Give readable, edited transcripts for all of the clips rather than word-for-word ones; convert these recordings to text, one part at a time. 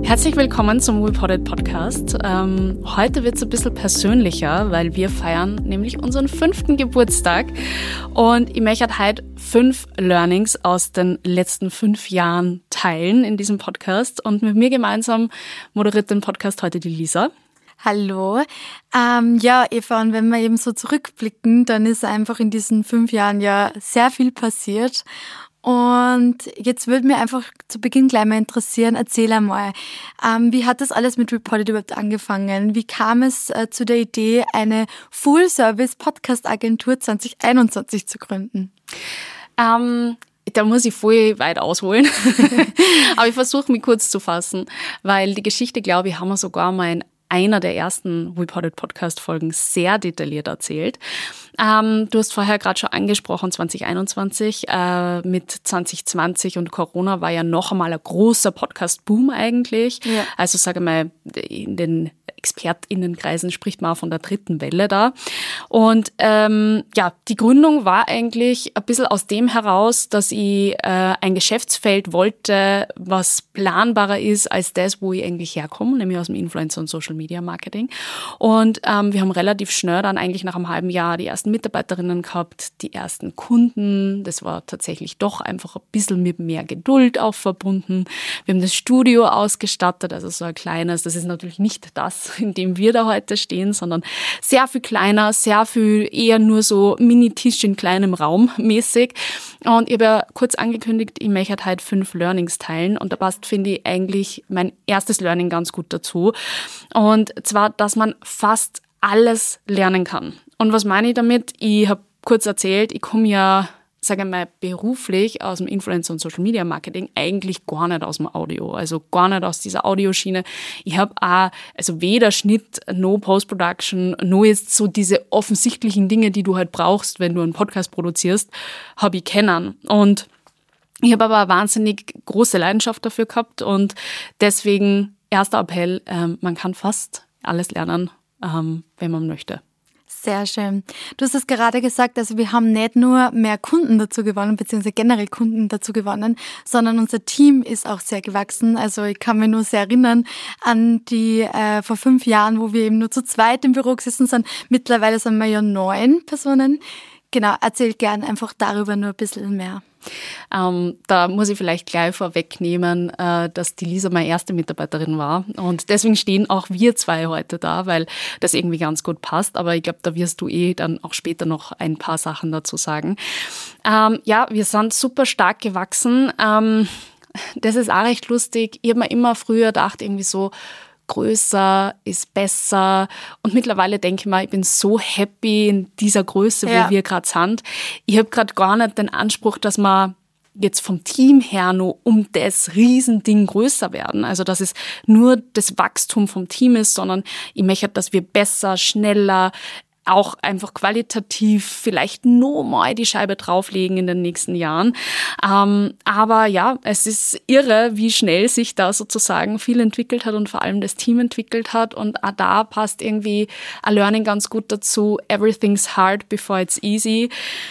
Herzlich willkommen zum WePodded Podcast. Heute wird es ein bisschen persönlicher, weil wir feiern nämlich unseren 5. Geburtstag. Und ich möchte heute 5 Learnings aus den letzten 5 Jahren teilen in diesem Podcast. Und mit mir gemeinsam moderiert den Podcast heute die Lisa. Hallo. Ja, Eva, und wenn wir eben so zurückblicken, dann ist einfach in diesen 5 Jahren ja sehr viel passiert. Und jetzt würde mich einfach zu Beginn gleich mal interessieren, erzähl einmal, wie hat das alles mit WePodded überhaupt angefangen? Wie kam es zu der Idee, eine Full-Service-Podcast-Agentur 2021 zu gründen? Da muss ich voll weit ausholen, aber ich versuche mich kurz zu fassen, weil die Geschichte, glaube ich, haben wir sogar mal in einer der ersten WePodded Podcast-Folgen sehr detailliert erzählt. Du hast vorher gerade schon angesprochen, 2021 mit 2020 und Corona war ja noch einmal ein großer Podcast-Boom eigentlich. Ja. Also sage mal, in den ExpertInnenkreisen spricht man auch von der dritten Welle da. Und die Gründung war eigentlich ein bisschen aus dem heraus, dass ich ein Geschäftsfeld wollte, was planbarer ist als das, wo ich eigentlich herkomme, nämlich aus dem Influencer- und Social-Media-Marketing. Und wir haben relativ schnell dann eigentlich nach einem halben Jahr die ersten Mitarbeiterinnen gehabt, die ersten Kunden. Das war tatsächlich doch einfach ein bisschen mit mehr Geduld auch verbunden. Wir haben das Studio ausgestattet, also so ein kleines, das ist natürlich nicht das, in dem wir da heute stehen, sondern sehr viel kleiner, sehr viel eher nur so Mini-Tisch in kleinem Raum mäßig. Und ich habe ja kurz angekündigt, ich möchte heute 5 Learnings teilen und da passt, finde ich, eigentlich mein erstes Learning ganz gut dazu. Und zwar, dass man fast alles lernen kann. Und was meine ich damit? Ich habe kurz erzählt, ich komme ja, sage ich mal, beruflich aus dem Influencer- und Social-Media-Marketing eigentlich gar nicht aus dem Audio, also gar nicht aus dieser Audioschiene. Ich habe auch, also weder Schnitt, no Post-Production, no jetzt so diese offensichtlichen Dinge, die du halt brauchst, wenn du einen Podcast produzierst, habe ich kennen. Und ich habe aber eine wahnsinnig große Leidenschaft dafür gehabt und deswegen erster Appell, man kann fast alles lernen, wenn man möchte. Sehr schön. Du hast es gerade gesagt, also wir haben nicht nur mehr Kunden dazu gewonnen, beziehungsweise generell Kunden dazu gewonnen, sondern unser Team ist auch sehr gewachsen. Also ich kann mich nur sehr erinnern an die vor 5 Jahren, wo wir eben nur zu zweit im Büro gesessen sind. Mittlerweile sind wir ja 9 Personen. Genau, erzähl gern einfach darüber nur ein bisschen mehr. Da muss ich vielleicht gleich vorwegnehmen, dass die Lisa meine erste Mitarbeiterin war und deswegen stehen auch wir 2 heute da, weil das irgendwie ganz gut passt, aber ich glaube, da wirst du dann auch später noch ein paar Sachen dazu sagen. Wir sind super stark gewachsen, das ist auch recht lustig. Ich habe mir immer früher gedacht, irgendwie so, größer ist besser und mittlerweile denke ich mal, ich bin so happy in dieser Größe, wo wir gerade sind. Ich habe gerade gar nicht den Anspruch, dass wir jetzt vom Team her nur um das Riesending größer werden. Also dass es nur das Wachstum vom Team ist, sondern ich möchte, dass wir besser, schneller, auch einfach qualitativ vielleicht noch mal die Scheibe drauflegen in den nächsten Jahren. Aber ja, es ist irre, wie schnell sich da sozusagen viel entwickelt hat und vor allem das Team entwickelt hat. Und auch da passt irgendwie ein Learning ganz gut dazu. Everything's hard before it's easy.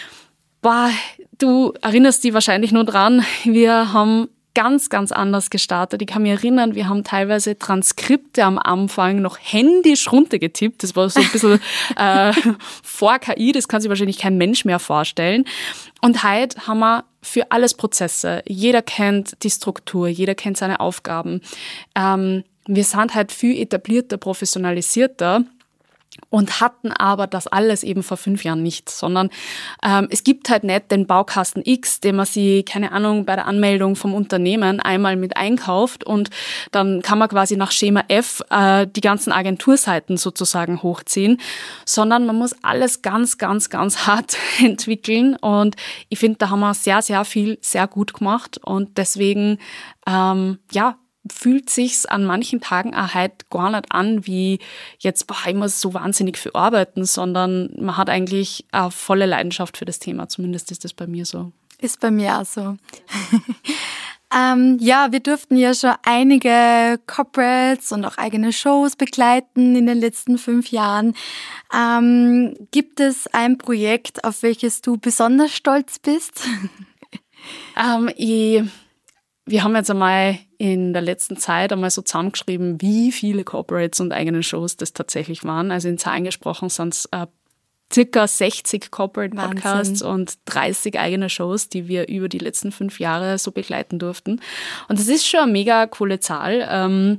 Du erinnerst dich wahrscheinlich nur dran. Wir haben ganz, ganz anders gestartet. Ich kann mich erinnern, wir haben teilweise Transkripte am Anfang noch händisch runtergetippt. Das war so ein bisschen vor KI, das kann sich wahrscheinlich kein Mensch mehr vorstellen. Und heute haben wir für alles Prozesse. Jeder kennt die Struktur, jeder kennt seine Aufgaben. Wir sind halt viel etablierter, professionalisierter. Und hatten aber das alles eben vor 5 Jahren nicht, sondern es gibt halt nicht den Baukasten X, den man sich, keine Ahnung, bei der Anmeldung vom Unternehmen einmal mit einkauft und dann kann man quasi nach Schema F die ganzen Agenturseiten sozusagen hochziehen, sondern man muss alles ganz, ganz, ganz hart entwickeln und ich finde, da haben wir sehr, sehr viel sehr gut gemacht und deswegen, fühlt sich's an manchen Tagen auch halt gar nicht an, wie jetzt, ich muss so wahnsinnig viel arbeiten, sondern man hat eigentlich eine volle Leidenschaft für das Thema. Zumindest ist das bei mir so. Ist bei mir auch so. Wir durften ja schon einige Corporates und auch eigene Shows begleiten in den letzten 5 Jahren. Gibt es ein Projekt, auf welches du besonders stolz bist? wir haben jetzt einmal in der letzten Zeit einmal so zusammengeschrieben, wie viele Corporates und eigene Shows das tatsächlich waren. Also in Zahlen gesprochen sind es circa 60 Corporate Podcasts und 30 eigene Shows, die wir über die letzten 5 Jahre so begleiten durften. Und das ist schon eine mega coole Zahl.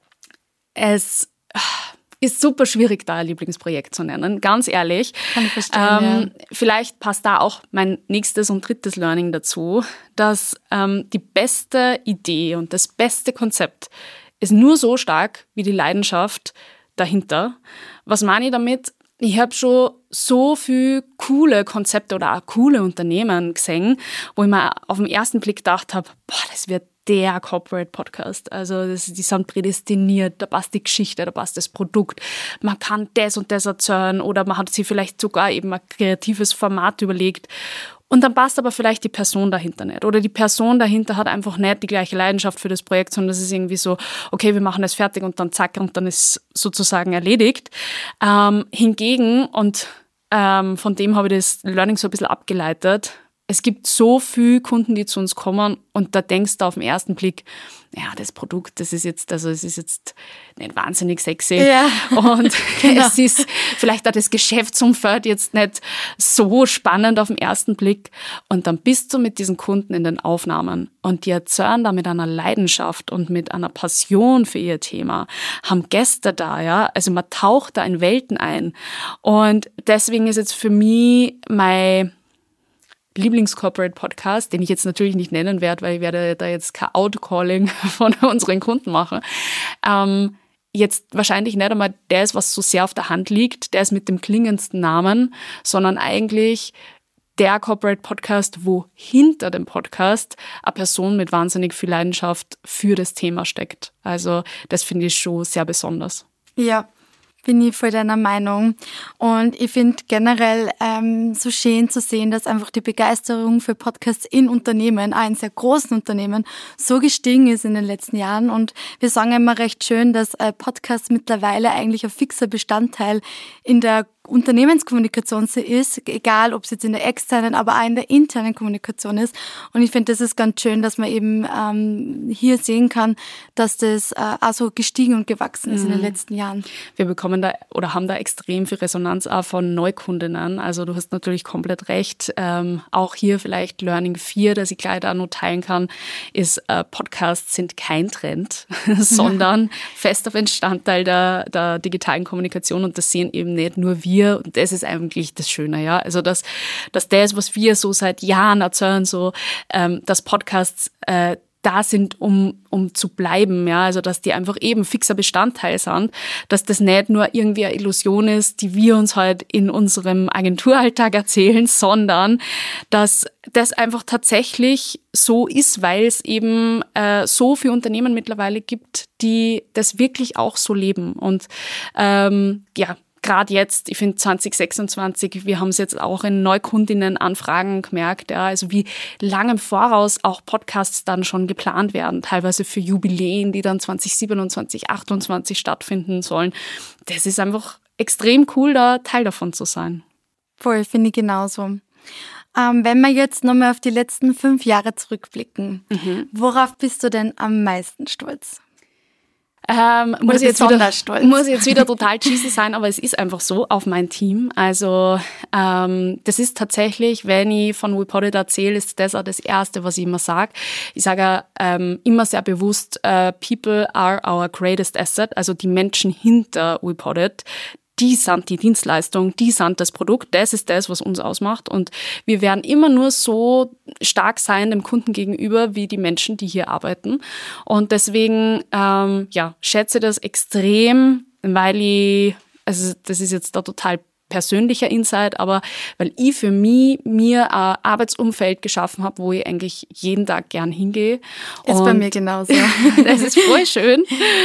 Es ist super schwierig, da ein Lieblingsprojekt zu nennen, ganz ehrlich. Kann ich verstehen, Vielleicht passt da auch mein nächstes und drittes Learning dazu, dass die beste Idee und das beste Konzept ist nur so stark wie die Leidenschaft dahinter. Was meine ich damit? Ich habe schon so viele coole Konzepte oder auch coole Unternehmen gesehen, wo ich mir auf den ersten Blick gedacht habe, boah, das wird der Corporate Podcast. Also die sind prädestiniert, da passt die Geschichte, da passt das Produkt. Man kann das und das erzählen oder man hat sich vielleicht sogar eben ein kreatives Format überlegt. Und dann passt aber vielleicht die Person dahinter nicht. Oder die Person dahinter hat einfach nicht die gleiche Leidenschaft für das Projekt, sondern es ist irgendwie so, okay, wir machen das fertig und dann zack und dann ist sozusagen erledigt. Hingegen, und von dem habe ich das Learning so ein bisschen abgeleitet, es gibt so viele Kunden, die zu uns kommen und da denkst du auf den ersten Blick, ja, das Produkt, es ist jetzt nicht wahnsinnig sexy. Ja. Und genau. Es ist vielleicht auch das Geschäftsumfeld jetzt nicht so spannend auf den ersten Blick. Und dann bist du mit diesen Kunden in den Aufnahmen und die erzählen da mit einer Leidenschaft und mit einer Passion für ihr Thema, haben Gäste da, ja. Also man taucht da in Welten ein. Und deswegen ist jetzt für mich mein Lieblings-Corporate-Podcast, den ich jetzt natürlich nicht nennen werde, weil ich werde da jetzt kein Outcalling von unseren Kunden machen. Jetzt wahrscheinlich nicht einmal der ist, was so sehr auf der Hand liegt, der ist mit dem klingendsten Namen, sondern eigentlich der Corporate-Podcast, wo hinter dem Podcast eine Person mit wahnsinnig viel Leidenschaft für das Thema steckt. Also das finde ich schon sehr besonders. Ja. Bin ich voll deiner Meinung. Und ich finde generell so schön zu sehen, dass einfach die Begeisterung für Podcasts in Unternehmen, auch in sehr großen Unternehmen, so gestiegen ist in den letzten Jahren. Und wir sagen immer recht schön, dass Podcasts mittlerweile eigentlich ein fixer Bestandteil in der Unternehmenskommunikation ist, egal ob es jetzt in der externen, aber auch in der internen Kommunikation ist. Und ich finde, das ist ganz schön, dass man eben hier sehen kann, dass das auch so gestiegen und gewachsen ist in den letzten Jahren. Wir bekommen da oder haben da extrem viel Resonanz auch von Neukundinnen. Also du hast natürlich komplett recht. Auch hier vielleicht Learning 4, das ich gleich da noch teilen kann, ist Podcasts sind kein Trend, sondern fester Bestandteil der digitalen Kommunikation und das sehen eben nicht nur wir. Und das ist eigentlich das Schöne, ja. Also, dass das, was wir so seit Jahren erzählen, so, dass Podcasts da sind, um zu bleiben, ja. Also, dass die einfach eben fixer Bestandteil sind, dass das nicht nur irgendwie eine Illusion ist, die wir uns halt in unserem Agenturalltag erzählen, sondern dass das einfach tatsächlich so ist, weil es eben so viele Unternehmen mittlerweile gibt, die das wirklich auch so leben. Und gerade jetzt, ich finde 2026, wir haben es jetzt auch in Neukundinnen-Anfragen gemerkt, ja, also wie lange im Voraus auch Podcasts dann schon geplant werden, teilweise für Jubiläen, die dann 2027, 2028 stattfinden sollen. Das ist einfach extrem cool, da Teil davon zu sein. Voll, finde ich genauso. Wenn wir jetzt nochmal auf die letzten 5 Jahre zurückblicken, worauf bist du denn am meisten stolz? Muss ich jetzt wieder total cheesy sein, aber es ist einfach so auf mein Team. Also das ist tatsächlich, wenn ich von WePoddit erzähle, ist das auch das Erste, was ich immer sage. Ich sage immer sehr bewusst, people are our greatest asset, also die Menschen hinter WePoddit. Die sind die Dienstleistung, die sind das Produkt, das ist das, was uns ausmacht. Und wir werden immer nur so stark sein dem Kunden gegenüber, wie die Menschen, die hier arbeiten. Und deswegen schätze das extrem, weil das ist jetzt da total persönlicher Insight, aber weil ich für mir ein Arbeitsumfeld geschaffen habe, wo ich eigentlich jeden Tag gern hingehe. Ist bei mir genauso. Das ist voll schön,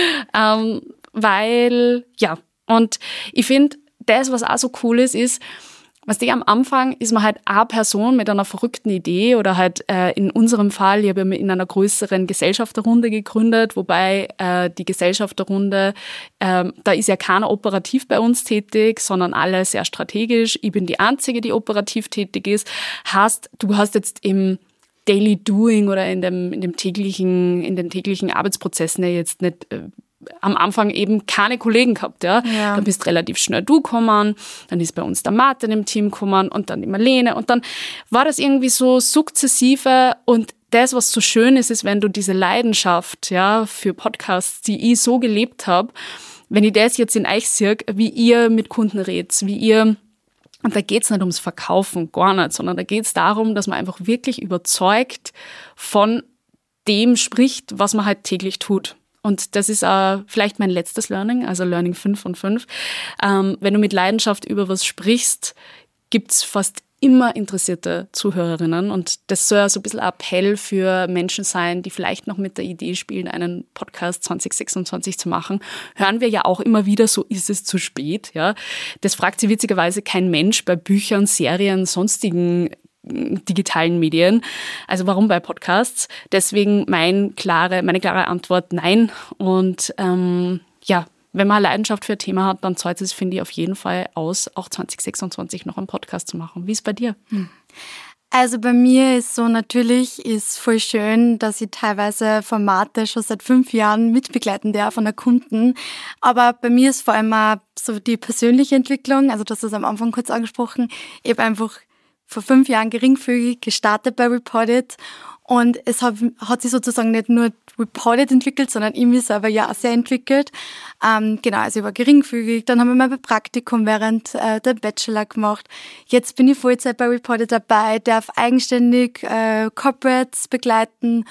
und ich finde, das, was auch so cool ist, am Anfang ist man halt eine Person mit einer verrückten Idee oder halt in unserem Fall, ich habe ja in einer größeren Gesellschafterrunde gegründet, wobei die Gesellschafterrunde, da ist ja keiner operativ bei uns tätig, sondern alle sehr strategisch. Ich bin die Einzige, die operativ tätig ist. Heißt, du hast jetzt im Daily Doing oder in den täglichen Arbeitsprozessen ja jetzt nicht am Anfang eben keine Kollegen gehabt, ja. Dann bist relativ schnell du gekommen, dann ist bei uns der Martin im Team gekommen und dann die Marlene und dann war das irgendwie so sukzessive und das, was so schön ist, ist, wenn du diese Leidenschaft, ja, für Podcasts, die ich so gelebt habe, wenn ich das jetzt in euch sehe, wie ihr mit Kunden redet, und da geht's nicht ums Verkaufen, gar nicht, sondern da geht's darum, dass man einfach wirklich überzeugt von dem spricht, was man halt täglich tut. Und das ist vielleicht mein letztes Learning, also Learning 5 von 5. Wenn du mit Leidenschaft über was sprichst, gibt's fast immer interessierte Zuhörerinnen. Und das soll so ein bisschen ein Appell für Menschen sein, die vielleicht noch mit der Idee spielen, einen Podcast 2026 zu machen. Hören wir ja auch immer wieder, so ist es zu spät. Ja, das fragt sich witzigerweise kein Mensch bei Büchern, Serien, sonstigen digitalen Medien. Also warum bei Podcasts? Deswegen meine klare Antwort, nein. Und wenn man eine Leidenschaft für ein Thema hat, dann zahlt es, finde ich, auf jeden Fall aus, auch 2026 noch einen Podcast zu machen. Wie ist es bei dir? Also bei mir ist so, natürlich ist voll schön, dass ich teilweise Formate schon seit 5 Jahren mitbegleiten darf von der Kunden. Aber bei mir ist vor allem auch so die persönliche Entwicklung, also du hast es am Anfang kurz angesprochen, ich habe einfach vor 5 Jahren geringfügig gestartet bei Reported und es hat sich sozusagen nicht nur Reported entwickelt, sondern ich mich selber ja auch sehr entwickelt. Also ich war geringfügig, dann haben wir mein Praktikum während der Bachelor gemacht. Jetzt bin ich Vollzeit bei Reported dabei, darf eigenständig Corporates begleiten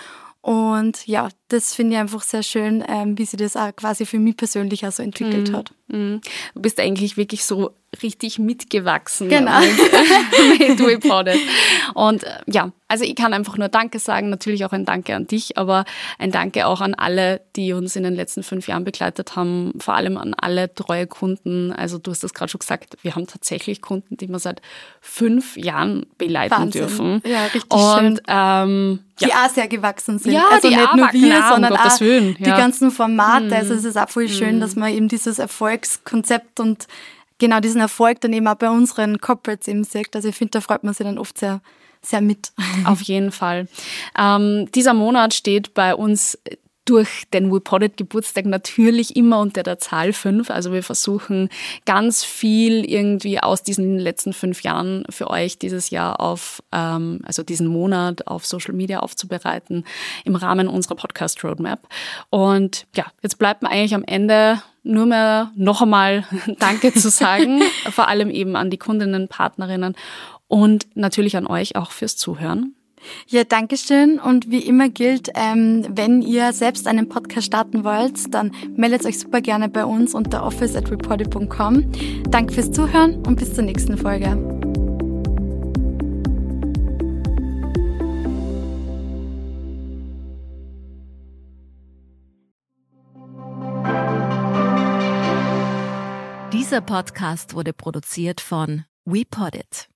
und ja, das finde ich einfach sehr schön, wie sich das auch quasi für mich persönlich auch so entwickelt hat. Du bist eigentlich wirklich so richtig mitgewachsen. Genau. Mit Reported. Und also ich kann einfach nur Danke sagen, natürlich auch ein Danke an dich, aber ein Danke auch an alle, die uns in den letzten 5 Jahren begleitet haben, vor allem an alle treue Kunden. Also du hast das gerade schon gesagt, wir haben tatsächlich Kunden, die wir seit 5 Jahren begleiten Wahnsinn. Dürfen. Ja, richtig schön. Die auch sehr gewachsen sind. Ja, also die nicht nur wir, sondern um auch Willen, die ganzen Formate. Also es ist auch voll schön, dass man eben dieses Erfolgskonzept und genau diesen Erfolg dann eben auch bei unseren Corporates eben sieht. Also ich finde, da freut man sich dann oft sehr, sehr mit. Auf jeden Fall. Dieser Monat steht bei uns durch den Reported Geburtstag natürlich immer unter der Zahl 5. Also wir versuchen ganz viel irgendwie aus diesen letzten 5 Jahren für euch dieses Jahr also diesen Monat auf Social Media aufzubereiten im Rahmen unserer Podcast Roadmap. Und ja, jetzt bleibt mir eigentlich am Ende nur mehr noch einmal Danke zu sagen, vor allem eben an die Kundinnen, Partnerinnen und natürlich an euch auch fürs Zuhören. Ja, danke schön. Und wie immer gilt, wenn ihr selbst einen Podcast starten wollt, dann meldet euch super gerne bei uns unter office@reported.com. Danke fürs Zuhören und bis zur nächsten Folge. Dieser Podcast wurde produziert von Reported.